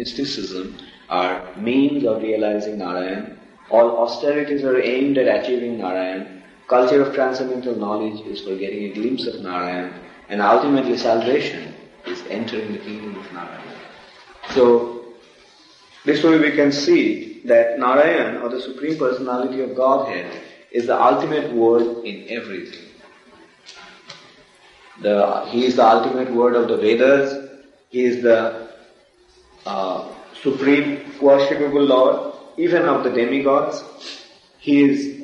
mysticism are means of realizing Narayan. All austerities are aimed at achieving Narayan. Culture of transcendental knowledge is for getting a glimpse of Narayan. And ultimately salvation is entering the kingdom of Narayan. So, this way we can see that Narayan, or the Supreme Personality of Godhead, is the ultimate word in everything. He is the ultimate word of the Vedas. He is the supreme worshipable Lord, even of the demigods. He is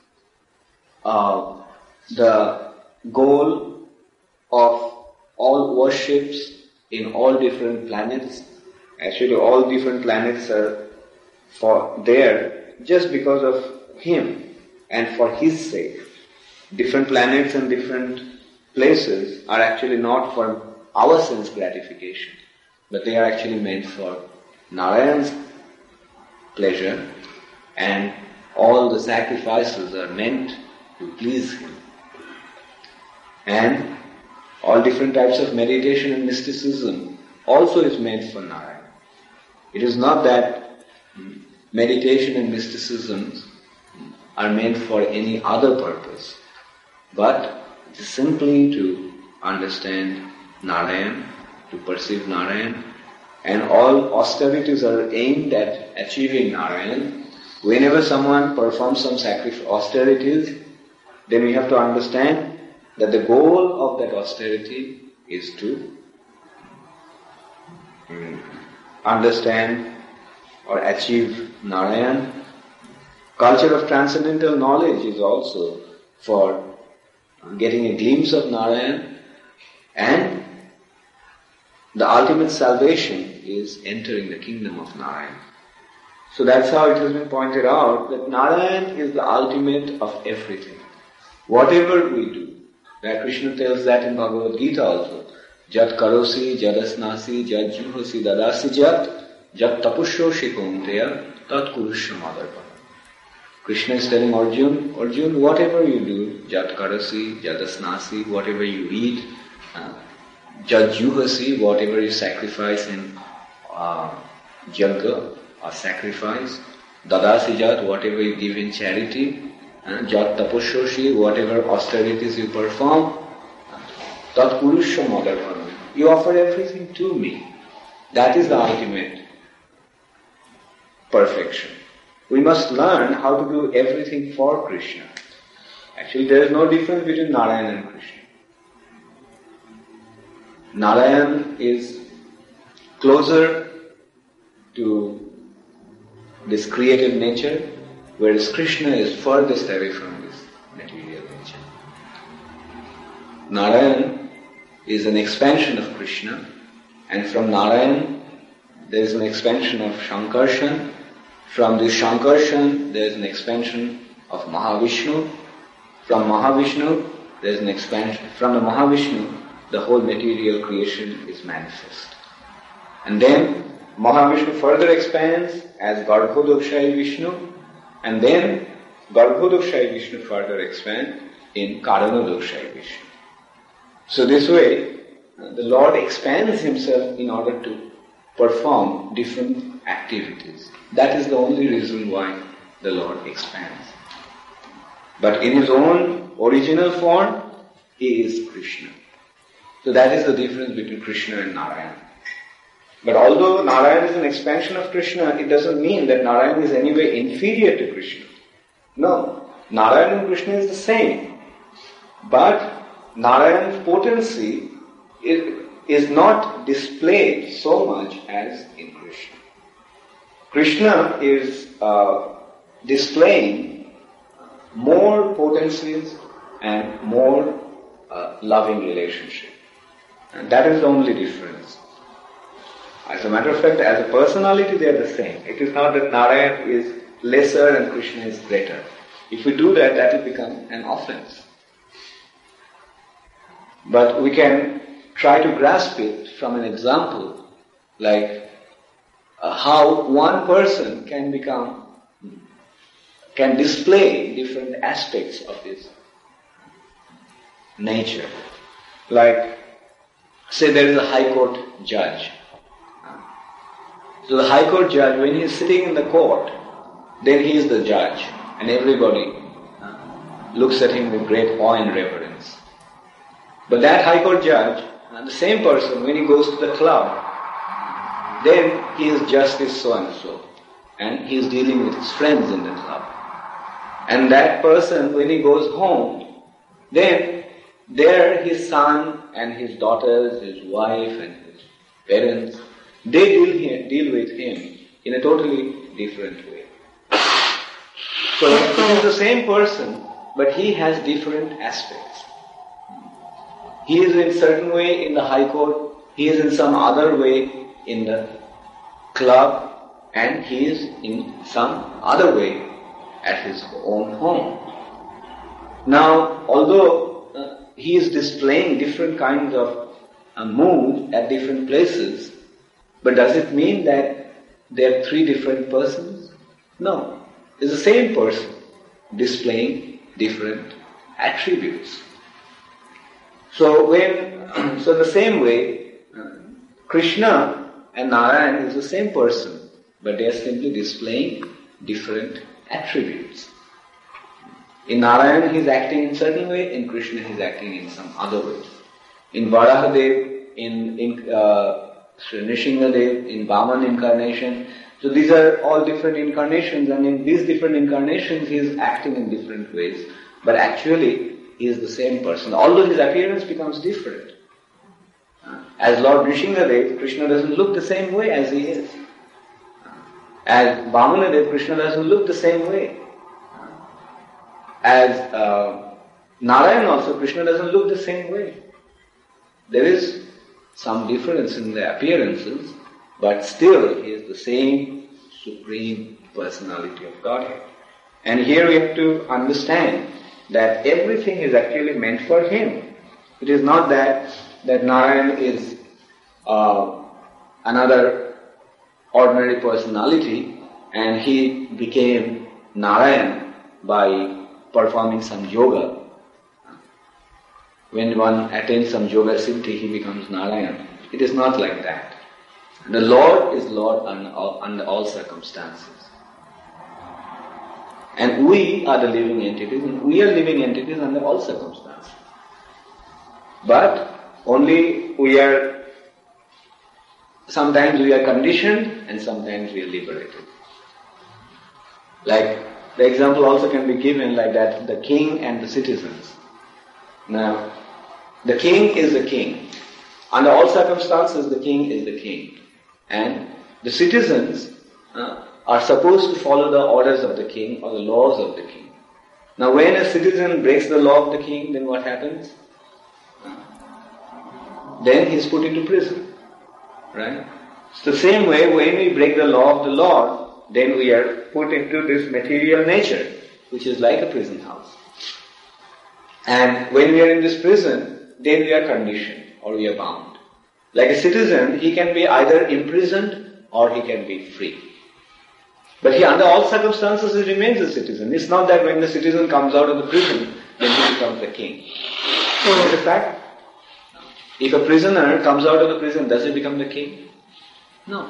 the goal of all worships in all different planets. Actually, all different planets are there just because of Him and for His sake. Different planets and different places are actually not for our sense gratification, but they are actually meant for Narayan's pleasure, and all the sacrifices are meant to please Him. And all different types of meditation and mysticism also is meant for Narayan. It is not that meditation and mysticism are meant for any other purpose, but it is simply to understand Narayan, to perceive Narayan, and all austerities are aimed at achieving Narayan. Whenever someone performs some austerities, then we have to understand that the goal of that austerity is to understand or achieve Narayan. Culture of transcendental knowledge is also for getting a glimpse of Narayan, and the ultimate salvation is entering the kingdom of Narayan. So that's how it has been pointed out that Narayan is the ultimate of everything. Whatever we do, that Krishna tells that in Bhagavad Gita also. Jat karosi, jadasnasi, jat juhosi, dadasi jat tapusho shikunteya, tat kurusha madarpana. Krishna is telling Arjun, whatever you do, jat karosi, jadasnasi, whatever you eat, jat juhosi, whatever you sacrifice in yagga or sacrifice, dadasi jat, whatever you give in charity, jat tapushoshi, whatever austerities you perform, tat kurusha madarpana. You offer everything to me. That is the ultimate perfection. We must learn how to do everything for Krishna. Actually, there is no difference between Narayan and Krishna. Narayan is closer to this creative nature, whereas Krishna is furthest away from this material nature. Narayan is an expansion of Krishna, and from Narayan there is an expansion of Shankarshan. From this Shankarshan there is an expansion of Mahavishnu. From Mahavishnu there is an expansion. From the Mahavishnu the whole material creation is manifest. And then Mahavishnu further expands as Garbhodakshai Vishnu, and then Garbhodakshai Vishnu further expands in Karanodakshai Vishnu. So this way, the Lord expands Himself in order to perform different activities. That is the only reason why the Lord expands. But in His own original form, He is Krishna. So that is the difference between Krishna and Narayan. But although Narayan is an expansion of Krishna, it doesn't mean that Narayan is anyway inferior to Krishna. No, Narayan and Krishna is the same. But Narayan's potency is not displayed so much as in Krishna. Krishna is displaying more potencies and more loving relationship. And that is the only difference. As a matter of fact, as a personality they are the same. It is not that Narayan is lesser and Krishna is greater. If we do that, that will become an offense. But we can try to grasp it from an example, like how one person can display different aspects of his nature. Like, say there is a high court judge. So the High Court judge, when he is sitting in the court, then he is the judge, and everybody looks at him with great awe and reverence. But that High Court judge, the same person, when he goes to the club, then he is Justice so-and-so, and he is dealing with his friends in the club. And that person, when he goes home, then there his son and his daughters, his wife and his parents, they deal with him in a totally different way. So it is the same person, but he has different aspects. He is in certain way in the High Court, he is in some other way in the club, and he is in some other way at his own home. Now, although he is displaying different kinds of mood at different places, but does it mean that there are three different persons? No. It's the same person displaying different attributes. So the same way, Krishna and Narayan is the same person, but they are simply displaying different attributes. In Narayan he is acting in certain way, in Krishna he is acting in some other way. In Varahadev, in Sri Nrsimhadev, in Vaman incarnation. So these are all different incarnations, and in these different incarnations he is acting in different ways. But actually he is the same person, although his appearance becomes different. As Lord Nrsimhadev, Krishna doesn't look the same way as he is. As Vamanadev, Krishna doesn't look the same way. As Narayan also, Krishna doesn't look the same way. There is some difference in the appearances, but still he is the same supreme personality of Godhead. And here we have to understand that everything is actually meant for him. It is not that Narayan is another ordinary personality and he became Narayan by performing some yoga. When one attains some yoga siddhi, he becomes Narayan. It is not like that. The Lord is Lord under all circumstances. And we are the living entities, and we are living entities under all circumstances. But only sometimes we are conditioned and sometimes we are liberated. Like the example also can be given like that, the king and the citizens. Now, the king is the king. Under all circumstances, the king is the king. And the citizens are supposed to follow the orders of the king or the laws of the king. Now, when a citizen breaks the law of the king, then what happens? Then he is put into prison. Right? So the same way, when we break the law of the Lord, then we are put into this material nature, which is like a prison house. And when we are in this prison, then we are conditioned or we are bound. Like a citizen, he can be either imprisoned or he can be free. But he, under all circumstances, he remains a citizen. It's not that when the citizen comes out of the prison, then he becomes the king. So, in fact, if a prisoner comes out of the prison, does he become the king? No.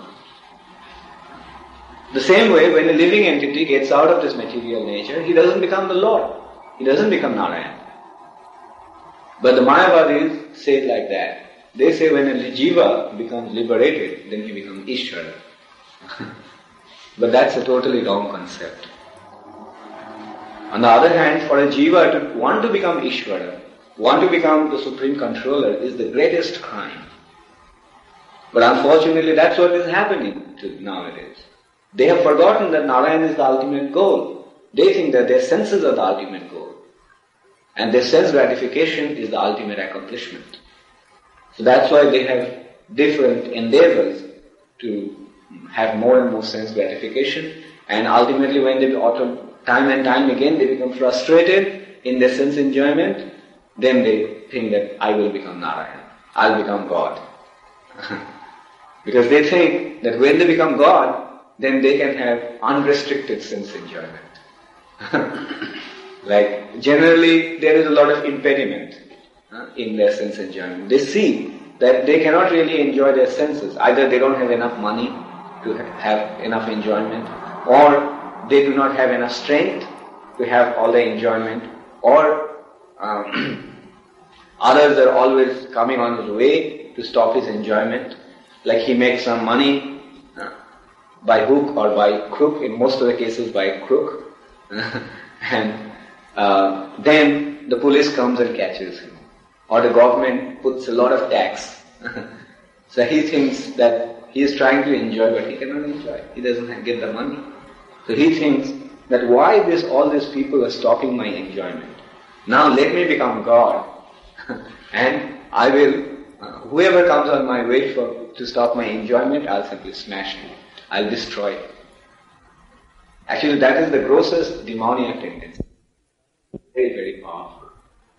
The same way, when a living entity gets out of this material nature, he doesn't become the Lord. He doesn't become Narayan. But the Mayavadis say it like that. They say when a jiva becomes liberated, then he becomes Ishvara. But that's a totally wrong concept. On the other hand, for a jiva to want to become Ishvara, want to become the supreme controller is the greatest crime. But unfortunately, that's what is happening nowadays. They have forgotten that Narayan is the ultimate goal. They think that their senses are the ultimate goal. And their sense gratification is the ultimate accomplishment. So that's why they have different endeavors to have more and more sense gratification. And ultimately, when they time and time again they become frustrated in their sense enjoyment, then they think that I will become Narayan. I'll become God. Because they think that when they become God, then they can have unrestricted sense enjoyment. Like generally there is a lot of impediment in their sense enjoyment. They see that they cannot really enjoy their senses. Either they don't have enough money, to have enough enjoyment, or they do not have enough strength to have all the enjoyment, or others are always coming on his way to stop his enjoyment, like he makes some money by hook or by crook, in most of the cases by crook, and then the police comes and catches him, or the government puts a lot of tax. So he thinks that he is trying to enjoy, but he cannot enjoy. He doesn't get the money. So he thinks that why all these people are stopping my enjoyment? Now let me become God, and I will, whoever comes on my way to stop my enjoyment, I'll simply smash him. I'll destroy it. Actually, that is the grossest demoniac tendency. Very, very powerful.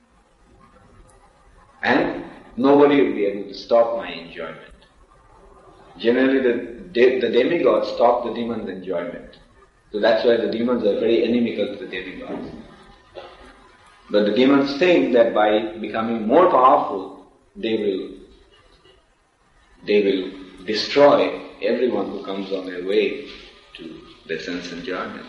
And nobody will be able to stop my enjoyment. Generally, the demigods stop the demons' enjoyment. So that's why the demons are very inimical to the demigods. But the demons think that by becoming more powerful, they will destroy everyone who comes on their way to the sense enjoyment.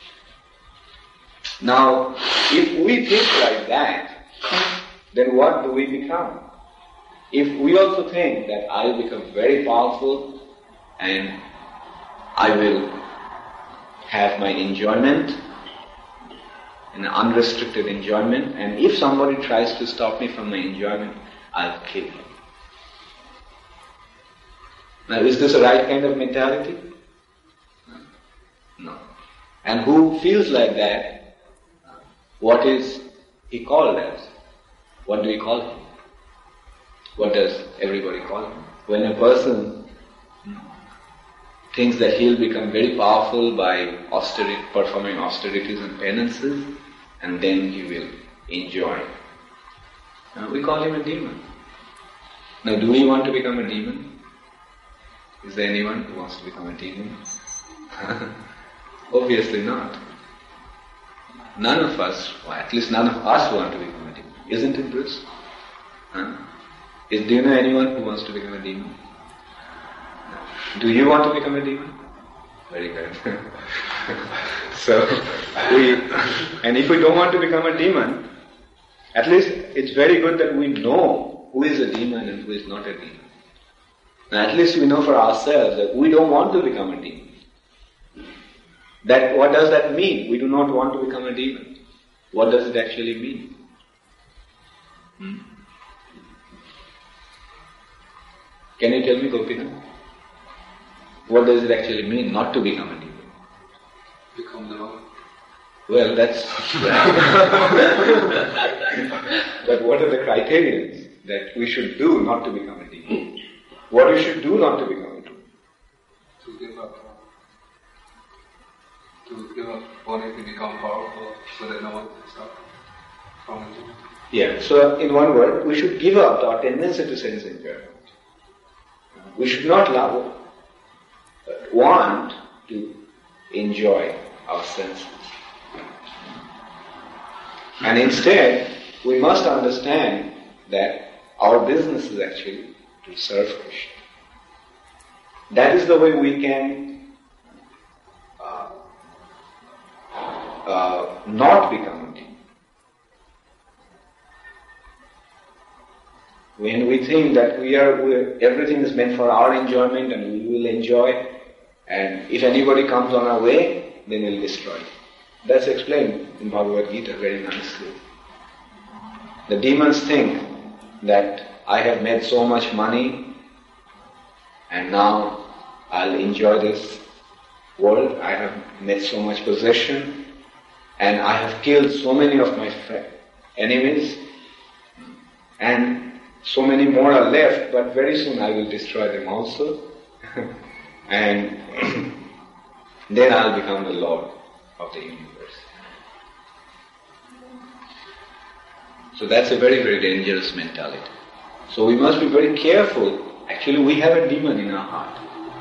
Now, if we think like that, then what do we become? If we also think that I will become very powerful and I will have my enjoyment, an unrestricted enjoyment, and if somebody tries to stop me from my enjoyment, I'll kill him. Now, is this the right kind of mentality? No. And who feels like that, what is he called as? What do we call him? What does everybody call him? When a person thinks that he'll become very powerful by performing austerities and penances, and then he will enjoy. We call him a demon. Now, do we want to become a demon? Is there anyone who wants to become a demon? Obviously not. None of us, or at least none of us want to become a demon. Isn't it, Bruce? Do you know anyone who wants to become a demon? Do you want to become a demon? Very good. And if we don't want to become a demon, at least it's very good that we know who is a demon and who is not a demon. Now, at least we know for ourselves that we don't want to become a demon. What does that mean? We do not want to become a demon. What does it actually mean? Can you tell me, Gopinath? What does it actually mean not to become a demon? Become the one. Well, that's... But what are the criteria that we should do not to become a demon? What we should do not to become a demon? To give up wanting to become powerful so that no one can stop from it. Yeah, so in one word, we should give up our tendency to sense enjoyment. We should not want to enjoy our senses. And instead, we must understand that our business is actually to serve Krishna. That is the way we can not become a demon. When we think that everything is meant for our enjoyment and we will enjoy, and if anybody comes on our way, then we'll destroy it. That's explained in Bhagavad Gita very nicely. The demons think that I have made so much money and now I'll enjoy this world. I have made so much possession and I have killed so many of my enemies and so many more are left, but very soon I will destroy them also. And then I'll become the Lord of the universe. So that's a very, very dangerous mentality. So we must be very careful. Actually, we have a demon in our heart.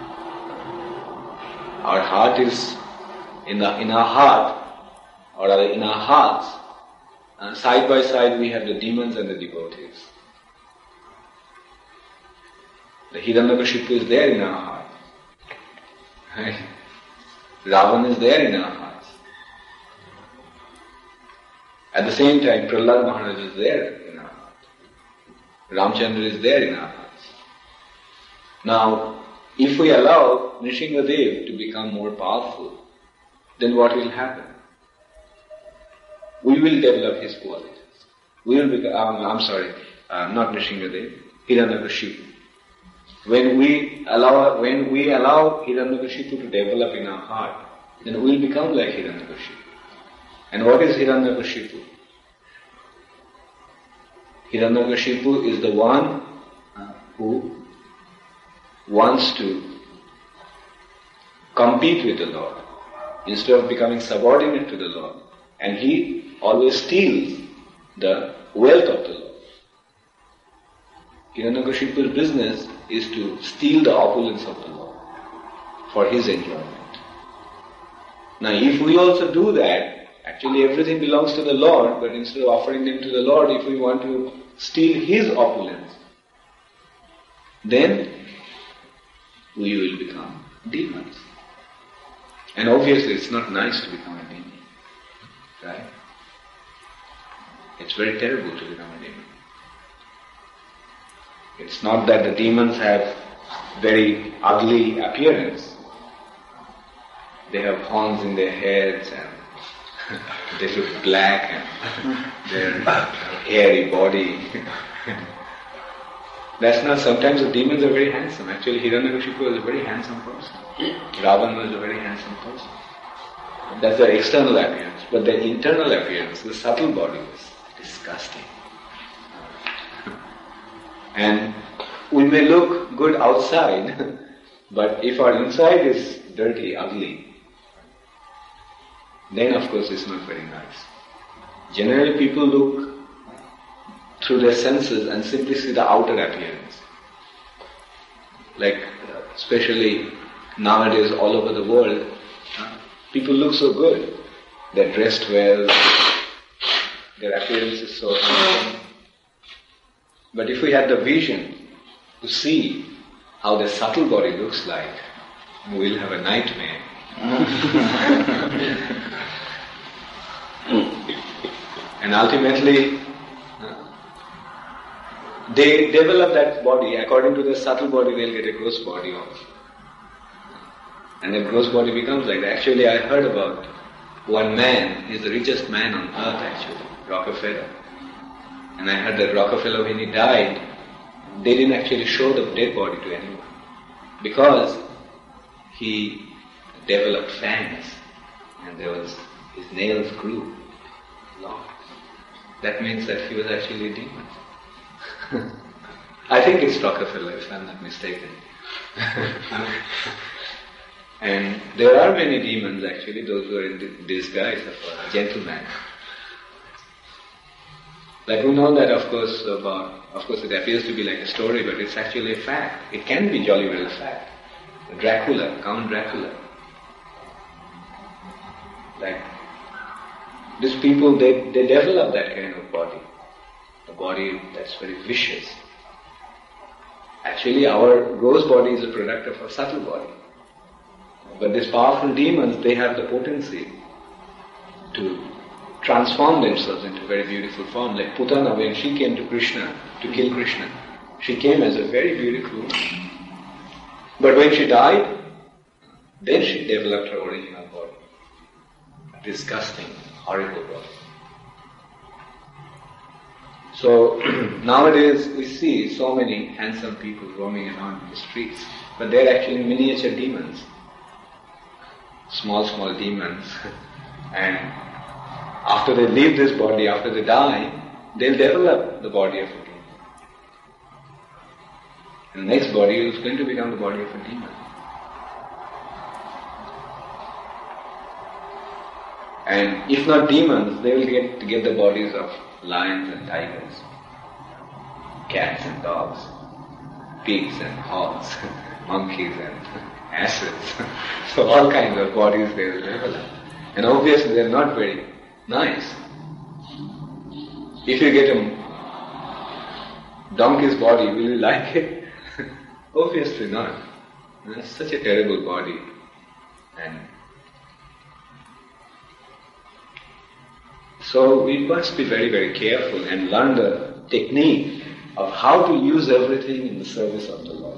Our heart is in our heart, or in our hearts, side by side we have the demons and the devotees. The Hiranyakashipu is there in our heart. Right? Ravan is there in our hearts. At the same time, Prahlad Maharaj is there in our hearts. Ramchandra is there in our hearts. Now, if we allow Nrsingadev to become more powerful, then what will happen? We will develop his qualities. We will become, not Nrsingadev, Hiranyakashipu. When we allow Hiranyakashipu to develop in our heart, then we will become like Hiranyakashipu. And what is Hiranyakashipu? Hiranyakashipu is the one who wants to compete with the Lord instead of becoming subordinate to the Lord. And he always steals the wealth of the Lord. Hiranyakashipu's business is to steal the opulence of the Lord for his enjoyment. Now if we also do that, actually everything belongs to the Lord, but instead of offering them to the Lord, if we want to steal his opulence, then we will become demons. And obviously it's not nice to become a demon. Right? It's very terrible to become a demon. It's not that the demons have very ugly appearance. They have horns in their heads and they look black and their hairy body. That's not, sometimes the demons are very handsome. Actually, Hiranyakashipu was a very handsome person. Ravan was a very handsome person. That's the external appearance. But the internal appearance, the subtle body was disgusting. And we may look good outside, but if our inside is dirty, ugly, then of course it's not very nice. Generally people look through their senses and simply see the outer appearance. Like, especially nowadays all over the world, people look so good. They're dressed well, their appearance is so handsome. But if we had the vision to see how their subtle body looks like, we'll have a nightmare. And ultimately, they develop that body. According to their subtle body, they'll get a gross body also. And that gross body becomes like that. Actually, I heard about one man, he's the richest man on earth actually, Rockefeller. And I heard that Rockefeller, when he died, they didn't actually show the dead body to anyone. Because he developed fangs and his nails grew long. That means that he was actually a demon. I think it's Rockefeller, if I'm not mistaken. And there are many demons actually, those who are in the disguise of a gentleman. Like we know that of course it appears to be like a story, but it's actually a fact. It can be jolly well a fact. Dracula, Count Dracula. Like, these people, they develop that kind of body. A body that's very vicious. Actually, our gross body is a product of a subtle body. But these powerful demons, they have the potency to transform themselves into very beautiful form. Like Putana, when she came to Krishna, to kill Krishna, she came as a very beautiful woman. But when she died, then she developed her original body. A disgusting, horrible body. So nowadays we see so many handsome people roaming around in the streets, but they're actually miniature demons. Small demons. And after they leave this body, after they die, they'll develop the body of a demon. And the next body is going to become the body of a demon. And if not demons, they will get the bodies of lions and tigers, cats and dogs, pigs and hogs, monkeys and asses. So all kinds of bodies they will develop. And obviously they are not very nice. If you get a donkey's body, will you like it? Obviously not. It's such a terrible body. And so we must be very, very careful and learn the technique of how to use everything in the service of the Lord.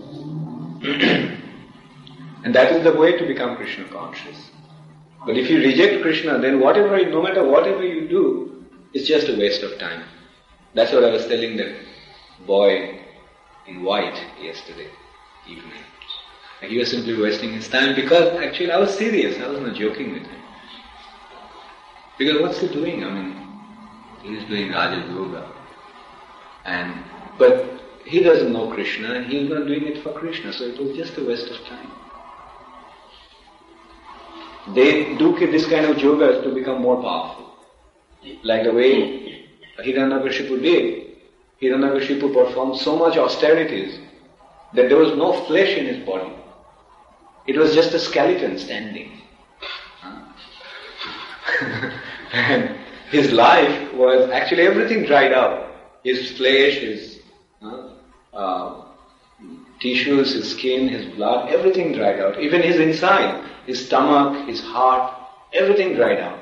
And that is the way to become Krishna conscious. But if you reject Krishna, then no matter whatever you do, it's just a waste of time. That's what I was telling the boy in white yesterday evening. He was simply wasting his time because actually I was serious. I was not joking with him. Because what's he doing? I mean, he's doing Raja Yoga. But he doesn't know Krishna and he's not doing it for Krishna, so it was just a waste of time. They do this kind of yoga to become more powerful. Like the way Hiranyakashipu did. Hiranyakashipu performed so much austerities that there was no flesh in his body. It was just a skeleton standing. And his life was actually everything dried up. His flesh, his tissues, his skin, his blood, everything dried out. Even his inside, his stomach, his heart, everything dried out.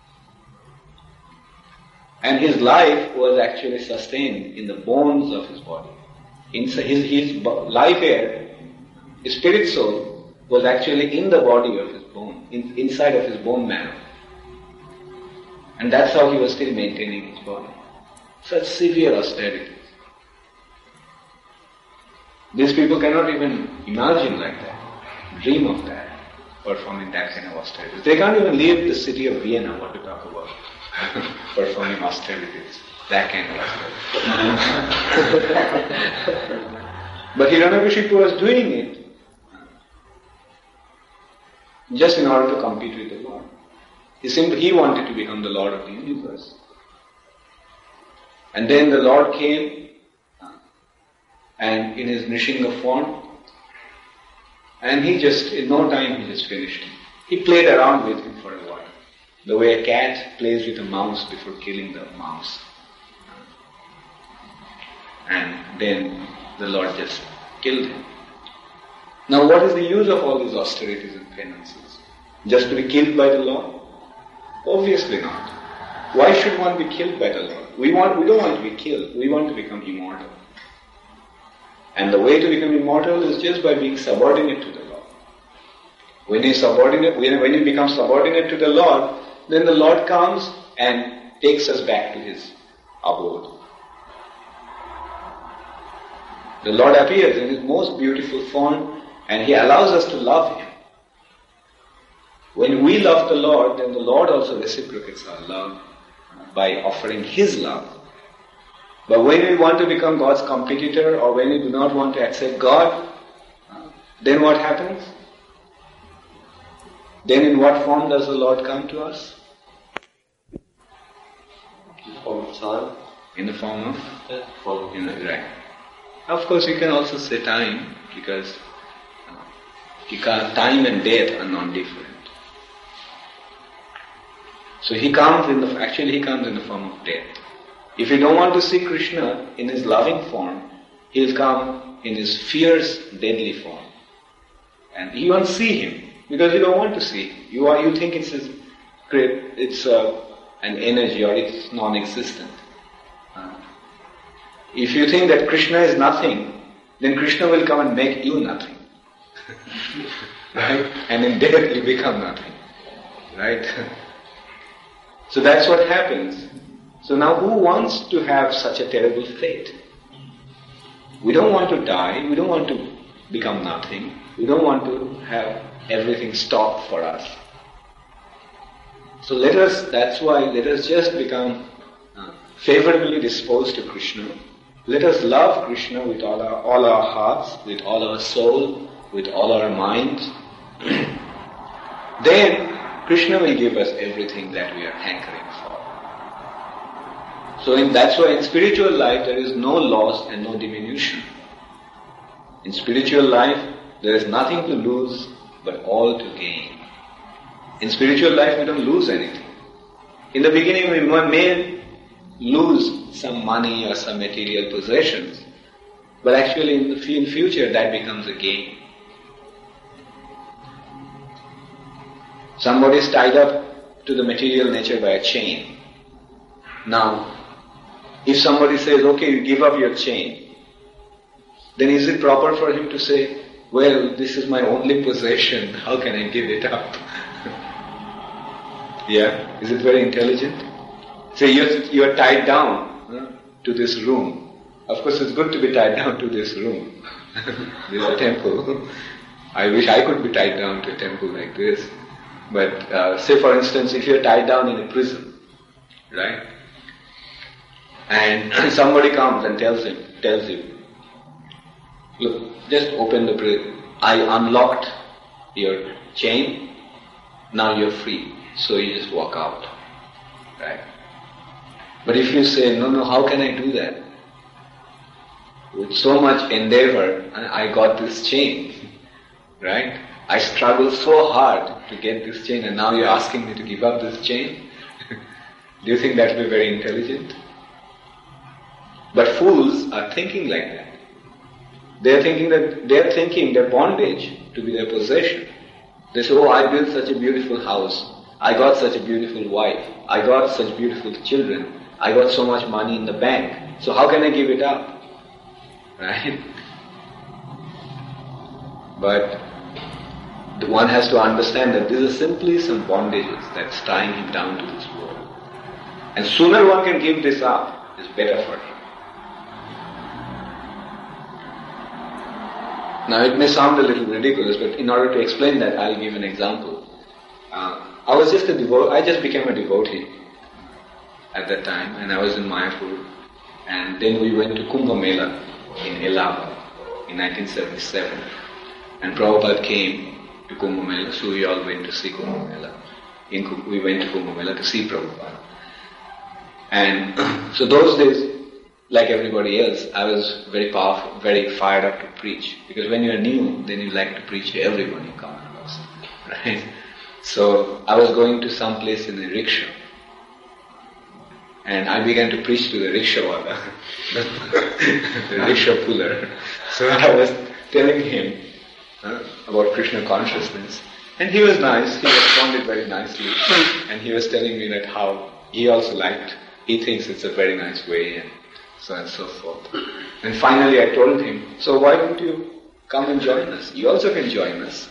And his life was actually sustained in the bones of his body. His life air, his spirit soul, was actually in the body of his bone, inside of his bone marrow. And that's how he was still maintaining his body. Such severe austerities. These people cannot even imagine like that, dream of that, performing that kind of austerities. They can't even leave the city of Vienna, what to talk about, performing austerities, that kind of austerities. But Hiranyakashipu was doing it just in order to compete with the Lord. He wanted to become the Lord of the universe. And then the Lord came and in his Nrisingha form, and in no time he just finished him. He played around with him for a while, the way a cat plays with a mouse before killing the mouse. And then the Lord just killed him. Now what is the use of all these austerities and penances? Just to be killed by the Lord? Obviously not. Why should one be killed by the Lord? We don't want to be killed. We want to become immortal. And the way to become immortal is just by being subordinate to the Lord. When you become subordinate to the Lord, then the Lord comes and takes us back to his abode. The Lord appears in his most beautiful form and he allows us to love him. When we love the Lord, then the Lord also reciprocates our love by offering his love. But when we want to become God's competitor or when we do not want to accept God, then what happens? Then in what form does the Lord come to us? In the form of time. In the form of? Right. Of course you can also say time, because time and death are not different. So he comes in the form of death. If you don't want to see Krishna in his loving form, he'll come in his fierce, deadly form. And you won't see him, because you don't want to see him. You think it's an energy or it's non-existent. If you think that Krishna is nothing, then Krishna will come and make you nothing. Right? And in death you become nothing. Right? So that's what happens. So now who wants to have such a terrible fate? We don't want to die, we don't want to become nothing, we don't want to have everything stopped for us. So let us just become favorably disposed to Krishna. Let us love Krishna with all our hearts, with all our soul, with all our minds. Then Krishna will give us everything that we are hankering for. So that's why in spiritual life there is no loss and no diminution. In spiritual life there is nothing to lose but all to gain. In spiritual life we don't lose anything. In the beginning we may lose some money or some material possessions, but actually in future that becomes a gain. Somebody is tied up to the material nature by a chain. Now, if somebody says, okay, you give up your chain, then is it proper for him to say, well, this is my only possession, how can I give it up? Yeah, is it very intelligent? Say you're tied down to this room. Of course it's good to be tied down to this room. This is a temple. I wish I could be tied down to a temple like this. But say for instance, if you're tied down in a prison, right? And somebody comes and tells you, look, just open the prison. I unlocked your chain, now you're free. So you just walk out, right? But if you say, no, how can I do that? With so much endeavor, I got this chain, right? I struggled so hard to get this chain and now you're asking me to give up this chain? Do you think that would be very intelligent? But fools are thinking like that. They're thinking their bondage to be their possession. They say, I built such a beautiful house. I got such a beautiful wife. I got such beautiful children. I got so much money in the bank. So how can I give it up? Right? But one has to understand that these are simply some bondages that's tying him down to this world. And sooner one can give this up, is better for him. Now it may sound a little ridiculous, but in order to explain that, I'll give an example. I just became a devotee at that time, and I was in Mayapur, and then we went to Kumbh Mela in Allahabad in 1977, and Prabhupada came to Kumbh Mela, so we all went to see Kumbh Mela. We went to Kumbh Mela to see Prabhupada. And so those days, like everybody else, I was very powerful, very fired up to preach, because when you're new, then you like to preach to everyone you come across, right? So I was going to some place in a rickshaw, and I began to preach to the rickshawala, the rickshaw puller. So I was telling him about Krishna consciousness, and he was nice. He responded very nicely, and he was telling me that how he also he thinks it's a very nice way, and so on and so forth. And finally I told him, so why don't you come and join us? You also can join us.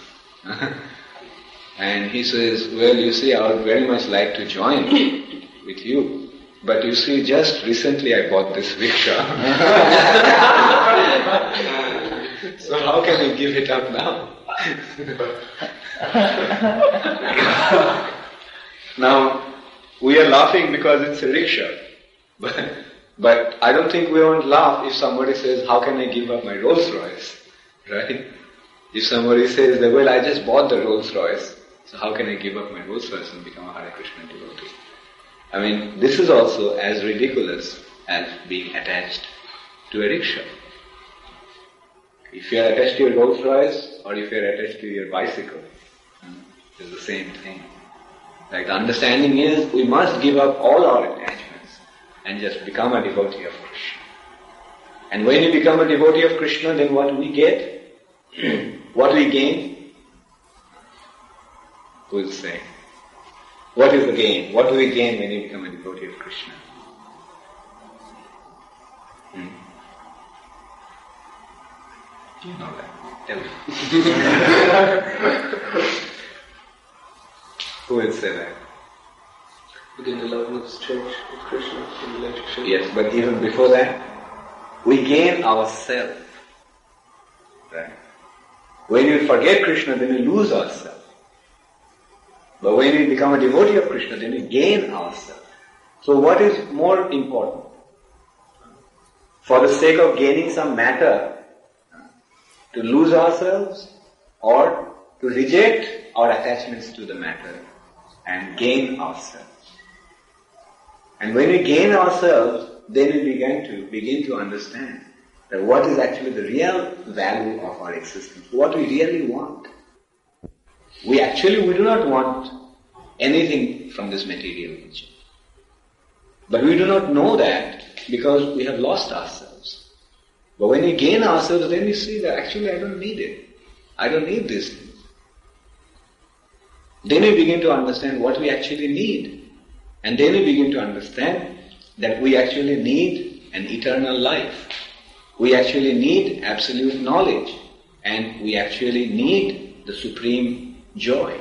And he says, well, you see, I would very much like to join with you. But you see, just recently I bought this rickshaw. So how can I give it up now? Now, we are laughing because it's a rickshaw. But I don't think we won't laugh if somebody says, how can I give up my Rolls Royce? Right? If somebody says, that, well, I just bought the Rolls Royce, so how can I give up my Rolls Royce and become a Hare Krishna devotee? I mean, this is also as ridiculous as being attached to a rickshaw. If you are attached to your Rolls Royce or if you are attached to your bicycle, it's the same thing. Like the understanding is, we must give up all our attachments and just become a devotee of Krishna. And when you become a devotee of Krishna, then what we get? What we gain? Who will say? What is the gain? What do we gain when you become a devotee of Krishna? You know that. Tell me. Who will say that? Begin the love and exchange with Krishna in relationship. Yes, but even before that, we gain ourselves. Right? When we forget Krishna, then we lose ourselves. But when we become a devotee of Krishna, then we gain ourselves. So what is more important? For the sake of gaining some matter, to lose ourselves, or to reject our attachments to the matter and gain ourselves. And when we gain ourselves, then we begin to understand that what is actually the real value of our existence, what we really want. We do not want anything from this material nature. But we do not know that because we have lost ourselves. But when we gain ourselves, then we see that actually I don't need it. I don't need this. then we begin to understand what we actually need. And then we begin to understand that we actually need an eternal life. We actually need absolute knowledge. And we actually need the supreme joy.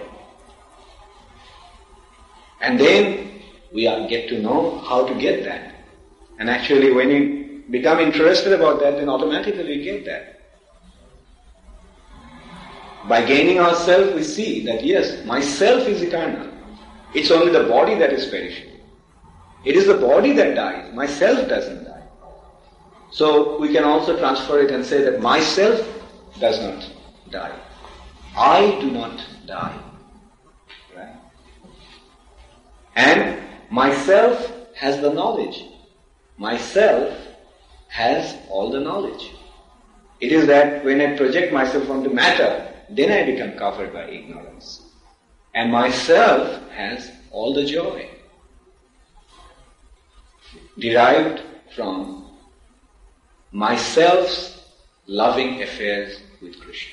And then we get to know how to get that. And actually when you become interested about that, then automatically you get that. By gaining ourselves, we see that yes, myself is eternal. It's only the body that is perishable. It is the body that dies. Myself doesn't die. So we can also transfer it and say that myself does not die. I do not die. Right? And myself has the knowledge. Myself has all the knowledge. It is that when I project myself onto matter, then I become covered by ignorance. And myself has all the joy derived from myself's loving affairs with Krishna.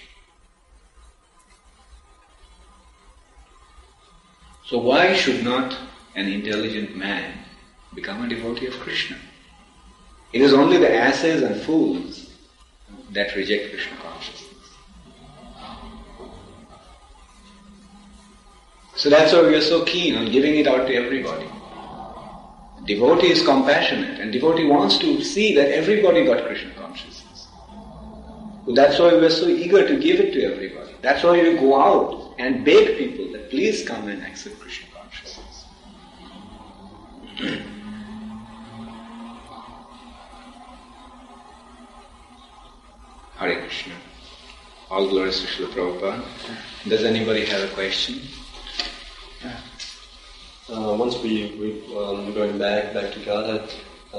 So why should not an intelligent man become a devotee of Krishna? It is only the asses and fools that reject Krishna consciousness. So that's why we are so keen on giving it out to everybody. Devotee is compassionate, and devotee wants to see that everybody got Krishna consciousness. So that's why we are so eager to give it to everybody. That's why we go out and beg people that please come and accept Krishna consciousness. Hare Krishna. All glories to Srila Prabhupada. Does anybody have a question? Once we're going back to Godhead,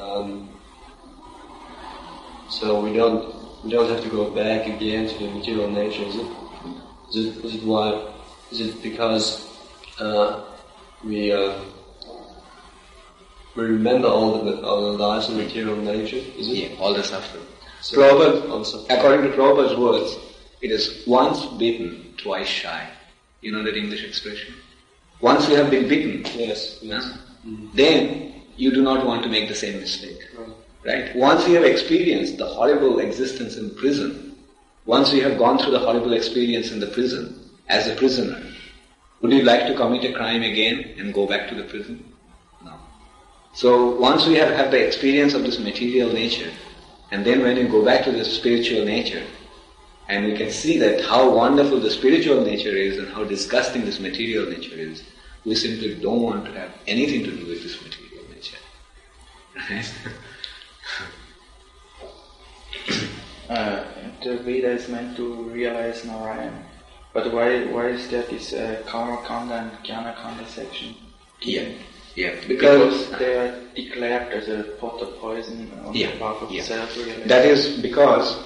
so we don't have to go back again to the material nature, is it? Is it because we remember all the lives in material nature? Is it? Yeah, all the suffering. So Prabhupada, according to Prabhupada's words, it is once bitten, twice shy. You know that English expression? Once you have been bitten, yes. Then you do not want to make the same mistake. Right? Once you have experienced the horrible existence in prison, once you have gone through the horrible experience in the prison, as a prisoner, would you like to commit a crime again and go back to the prison? No. So once we have had the experience of this material nature, and then when you go back to the spiritual nature, and we can see that how wonderful the spiritual nature is and how disgusting this material nature is, we simply don't want to have anything to do with this material nature. Right? The Veda is meant to realize Narayan. But why is there this Karma Kanda and Jnana Kanda section? Yeah. Because they are declared as a pot of poison on the path of self-realization. That is because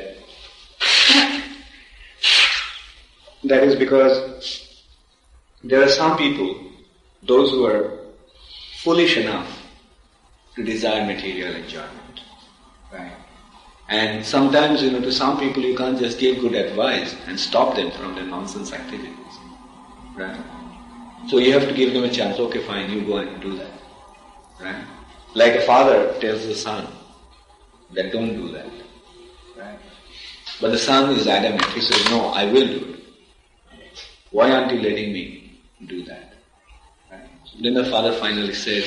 there are some people, those who are foolish enough to desire material enjoyment. Right? And sometimes, to some people you can't just give good advice and stop them from their nonsense activities. Right? So you have to give them a chance. Okay, fine, you go and do that. Right? Like a father tells the son that don't do that. Right? But the son is adamant. He says, no, I will do it. Why aren't you letting me do that? Right? Then the father finally says,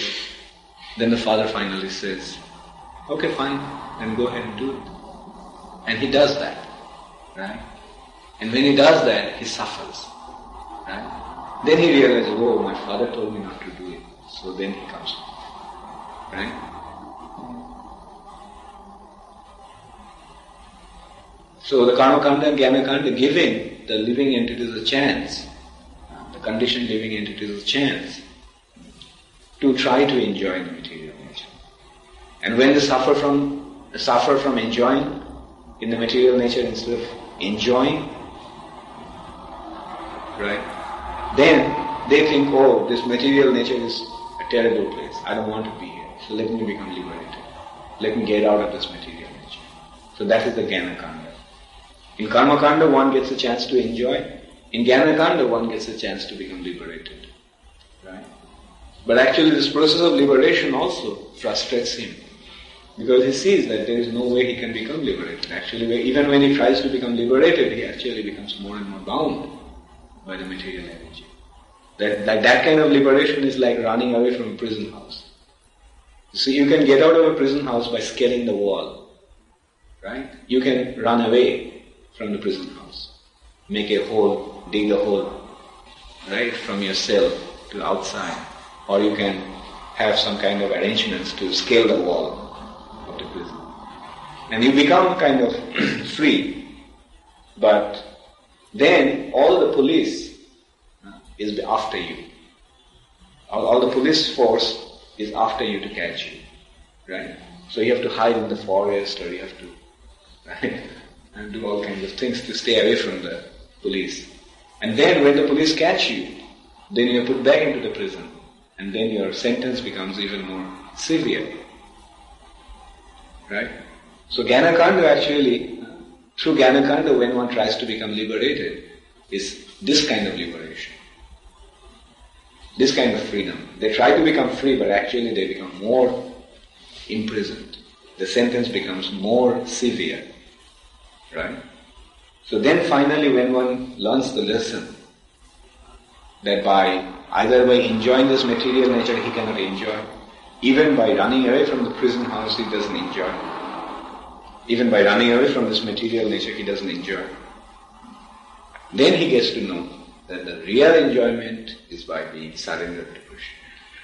okay, fine, then go ahead and do it. And he does that. Right? And when he does that, he suffers. Right? Then he realizes, oh, my father told me not to do it. So then he comes. Right? So the Karma Kanda and Jnana Kanda giving the living entities a chance, the conditioned living entities a chance to try to enjoy the material nature. And when they suffer from enjoying in the material nature instead of enjoying, right? Then they think, oh, this material nature is a terrible place. I don't want to be here. So let me become liberated. Let me get out of this material nature. So that is the Jnana Kanda. In Karma Kanda, one gets a chance to enjoy, In Jnanakanda, one gets a chance to become liberated. Right? But actually this process of liberation also frustrates him. Because he sees that there is no way he can become liberated. Actually, even when he tries to become liberated, he actually becomes more and more bound by the material energy. That kind of liberation is like running away from a prison house. So you can get out of a prison house by scaling the wall. Right? You can run away from the prison house. Make a hole, dig a hole, right, from your cell to the outside. Or you can have some kind of arrangements to scale the wall of the prison. And you become kind of free. But then all the police is after you. All the police force is after you to catch you. Right? So you have to hide in the forest, or you have to, right, and do all kinds of things to stay away from the police. And then when the police catch you, then you are put back into the prison. And then your sentence becomes even more severe. Right? So Jnanakanda actually, through Jnanakanda, when one tries to become liberated, is this kind of liberation. This kind of freedom. They try to become free, but actually they become more imprisoned. The sentence becomes more severe. Right? So then finally when one learns the lesson, that either by enjoying this material nature he cannot enjoy, even by running away from the prison house he doesn't enjoy, even by running away from this material nature he doesn't enjoy, then he gets to know that the real enjoyment is by being surrendered to Krishna.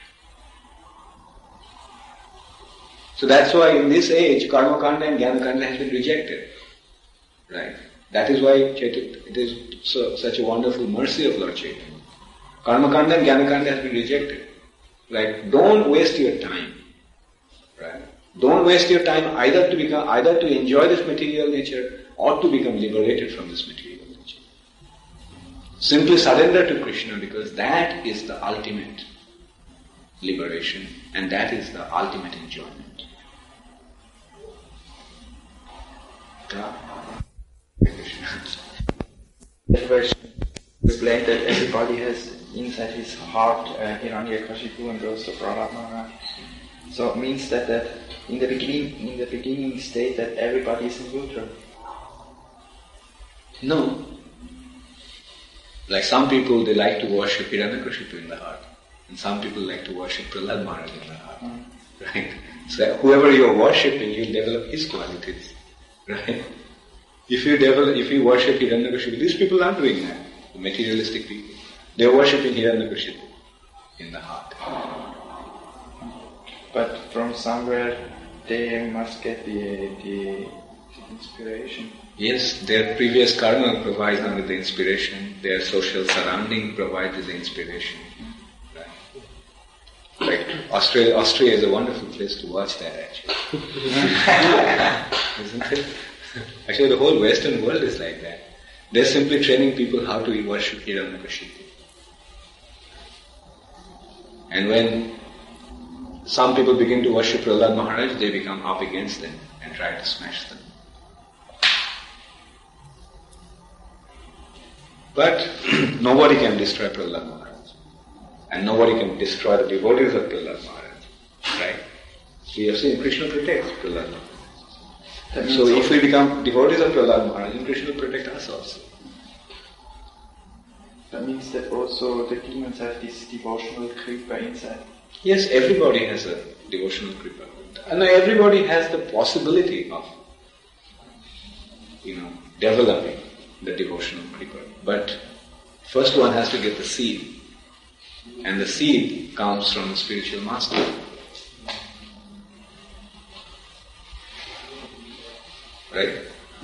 So that's why in this age Karmakanda and Jnanakanda has been rejected. Right? That is why it is such a wonderful mercy of Lord Chaitanya. Karmakanda and Jnanakanda has been rejected. Like, don't waste your time. Right? Don't waste your time either to enjoy this material nature or to become liberated from this material nature. Simply surrender to Krishna, because that is the ultimate liberation and that is the ultimate enjoyment. The verse explained that everybody has inside his heart Hiranyakashipu and also Prahlad Maharaj. So it means that in the beginning state that everybody is neutral. No. Like some people, they like to worship Hiranyakashipu in the heart, and some people like to worship Prahlad Maharaj in the heart. Right? So whoever you are worshipping, you'll develop his qualities. Right? If you worship Hiranyakashipu, these people aren't doing that. The materialistic people. They are worshipping Hiranyakashipu in the heart. But from somewhere they must get the inspiration. Yes, their previous karma provides them with the inspiration. Their social surrounding provides the inspiration. Right? Like Austria is a wonderful place to watch that actually. Isn't it? Actually the whole Western world is like that. They're simply training people how to worship Hiranyakashipu. And when some people begin to worship Prahlad Maharaj, they become up against them and try to smash them. But nobody can destroy Prahlad Maharaj. And nobody can destroy the devotees of Prahlad Maharaj. Right? We have seen Krishna protects Prahlad Maharaj. So if we become devotees of Prahlad Maharaj, then Krishna will protect us also. That means that also the demons have this devotional kripa inside. Yes, everybody has a devotional kripa. And everybody has the possibility of, developing the devotional kripa. But first one has to get the seed. And the seed comes from the spiritual master. Right?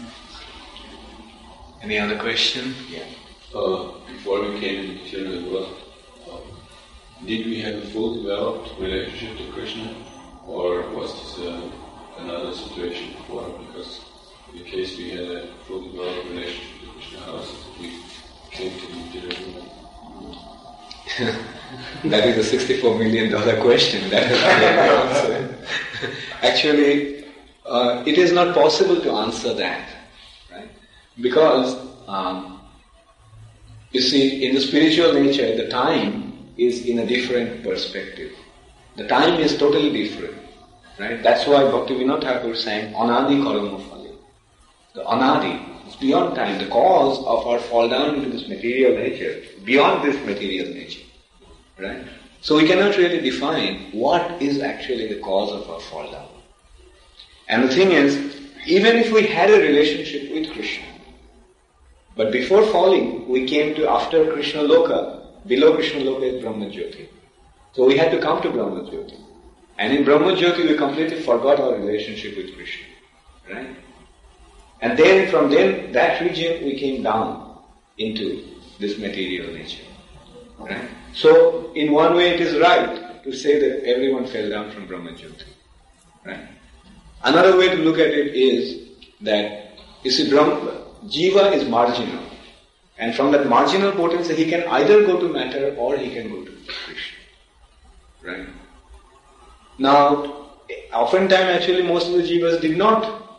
Any other question? Yeah. Before we came into material world, did we have a full developed relationship to Krishna, or was this another situation before? Because in case we had a full developed relationship to Krishna, how is it that we came to the material world? That is a $64 million question. That is not the answer. Actually, it is not possible to answer that, right? Because You see, in the spiritual nature, the time is in a different perspective. The time is totally different. Right? That's why Bhaktivinoda Thakur sang Anadi Karma Phale. The Anadi is beyond time, the cause of our fall down into this material nature, beyond this material nature. Right? So we cannot really define what is actually the cause of our fall down. And the thing is, even if we had a relationship with Krishna, but before falling, we came to after Krishna Loka, below Krishna Loka is Brahma Jyoti. So we had to come to Brahma Jyoti. And in Brahma Jyoti we completely forgot our relationship with Krishna. Right? And then from then, that region we came down into this material nature. Right? So in one way it is right to say that everyone fell down from Brahma Jyoti. Right? Another way to look at it is that, you see, Jiva is marginal. And from that marginal potency, he can either go to matter or he can go to Krishna. Right? Now, oftentimes actually most of the Jivas did not,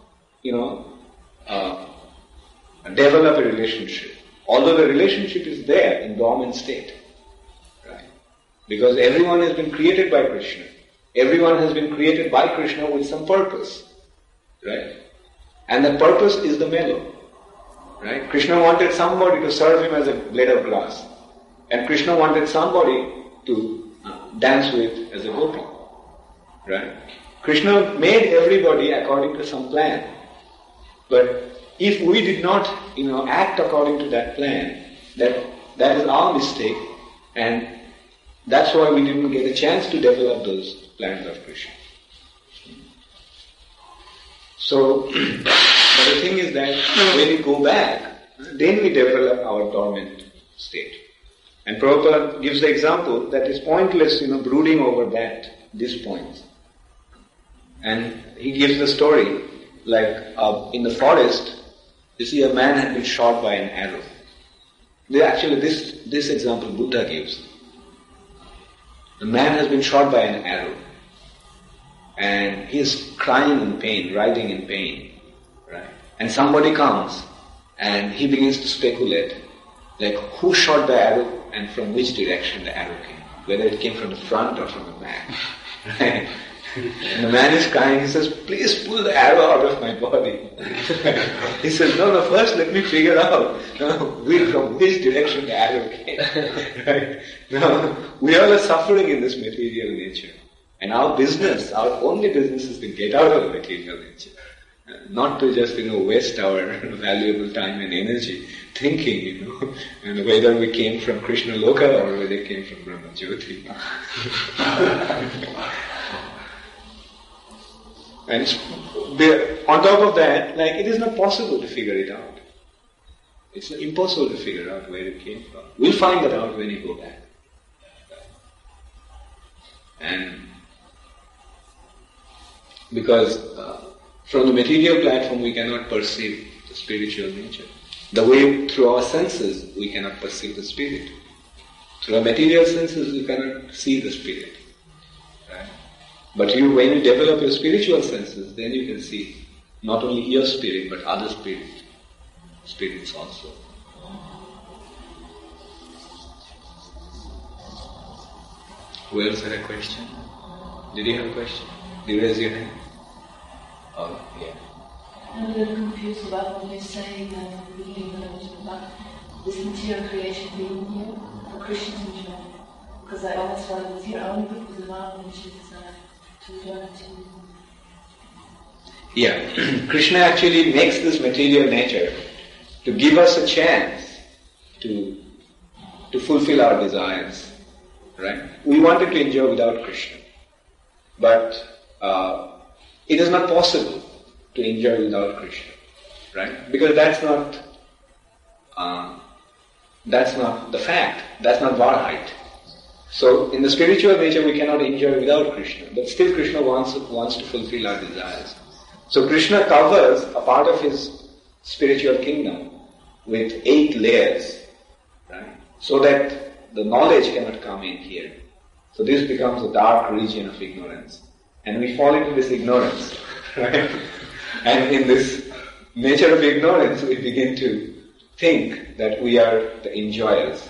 develop a relationship. Although the relationship is there in dormant state. Right? Because everyone has been created by Krishna. Everyone has been created by Krishna with some purpose. Right? And the purpose is the mellow. Right? Krishna wanted somebody to serve him as a blade of grass. And Krishna wanted somebody to dance with as a gopi. Right? Krishna made everybody according to some plan. But if we did not, act according to that plan, that is our mistake, and that's why we didn't get a chance to develop those plans of Krishna. So, but the thing is that when we go back, then we develop our dormant state. And Prabhupada gives the example that it's pointless, brooding over these points. And he gives the story, like in the forest, you see a man had been shot by an arrow. Actually, this example Buddha gives. The man has been shot by an arrow. And he is crying in pain, writhing in pain. Right? And somebody comes and he begins to speculate, like who shot the arrow and from which direction the arrow came. Whether it came from the front or from the back. Right? And the man is crying, he says, please pull the arrow out of my body. He says, no, first let me figure out from which direction the arrow came. Right? Now, we all are suffering in this material nature. And our only business is to get out of the material nature. Not to just, waste our valuable time and energy thinking, and whether we came from Krishna Loka or whether we came from Brahma Jyoti. And on top of that, it is not possible to figure it out. It's impossible to figure out where it came from. We'll find that out when you go back. And because from the material platform we cannot perceive the spiritual nature. The way through our senses we cannot perceive the spirit. Through our material senses we cannot see the spirit. Right? But when you develop your spiritual senses, then you can see not only your spirit but other spirits also. Who else had a question? Did you have a question? Did you raise your hand? Oh, yeah. I'm a little confused about what you're saying at the beginning about this material creation being here for Krishna to enjoy. Because I always thought it was here only because the knowledge is to enjoy too. Yeah, Krishna actually makes this material nature to give us a chance to fulfill our desires. Right? We wanted to enjoy without Krishna. But it is not possible to enjoy without Krishna. Right? Because that's not the fact. That's not Varhite. So in the spiritual nature we cannot enjoy without Krishna. But still Krishna wants to fulfill our desires. So Krishna covers a part of his spiritual kingdom with 8 layers. Right? So that the knowledge cannot come in here. So this becomes a dark region of ignorance. And we fall into this ignorance. Right? And in this nature of ignorance we begin to think that we are the enjoyers.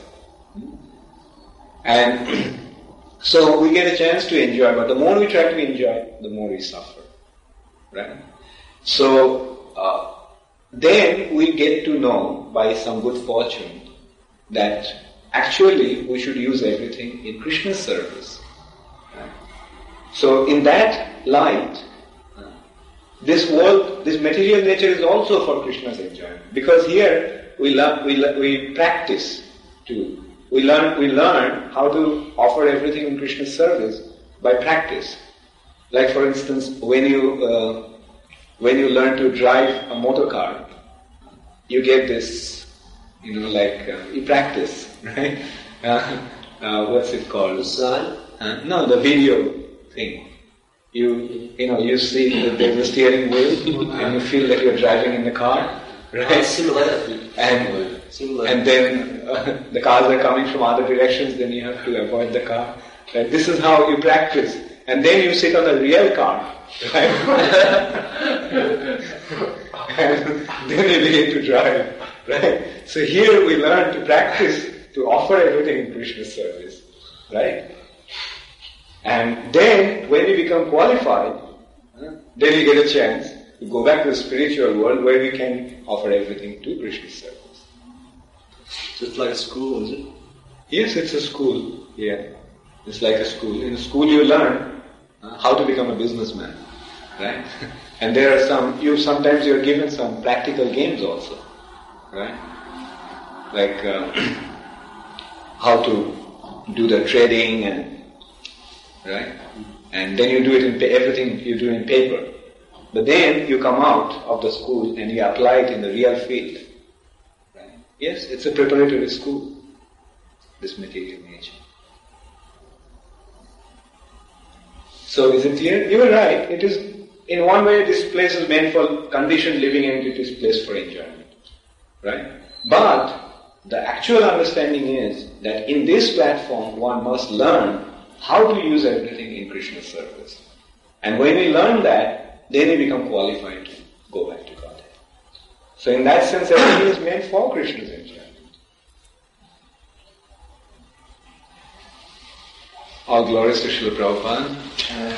And so we get a chance to enjoy, but the more we try to enjoy, the more we suffer. Right? So then we get to know by some good fortune that actually we should use everything in Krishna's service. Right? So in that light, this world, this material nature is also for Krishna's enjoyment. Because here we practice to, we learn how to offer everything in Krishna's service by practice. Like for instance, when you learn to drive a motor car, you get this, you practice, right? What's it called? The sign? No, the video thing. You see that there's a steering wheel and you feel that you're driving in the car, right? Simulator. And then the cars are coming from other directions, then you have to avoid the car. Right? This is how you practice. And then you sit on a real car, right? And then you begin to drive, right? So here we learn to practice to offer everything in Krishna's service, right? And then when you become qualified, then you get a chance to go back to the spiritual world where we can offer everything to Krishna's service. So it's like a school, is it? Yes, it's a school. Yeah, it's like a school. In a school you learn how to become a businessman, right? And there are sometimes you're given some practical games also, right? Like how to do the trading and, right? And then you do it everything you do in paper. But then you come out of the school and you apply it in the real field. Right? Yes, it's a preparatory school, this material nature. So is it clear? You are right. It is, in one way, this place is meant for conditioned living and it is placed for enjoyment. Right? But the actual understanding is that in this platform one must learn how to use everything in Krishna's service. And when we learn that, then we become qualified to go back to Godhead. So in that sense, everything is meant for Krishna's enjoyment. All glories to Srila Prabhupada.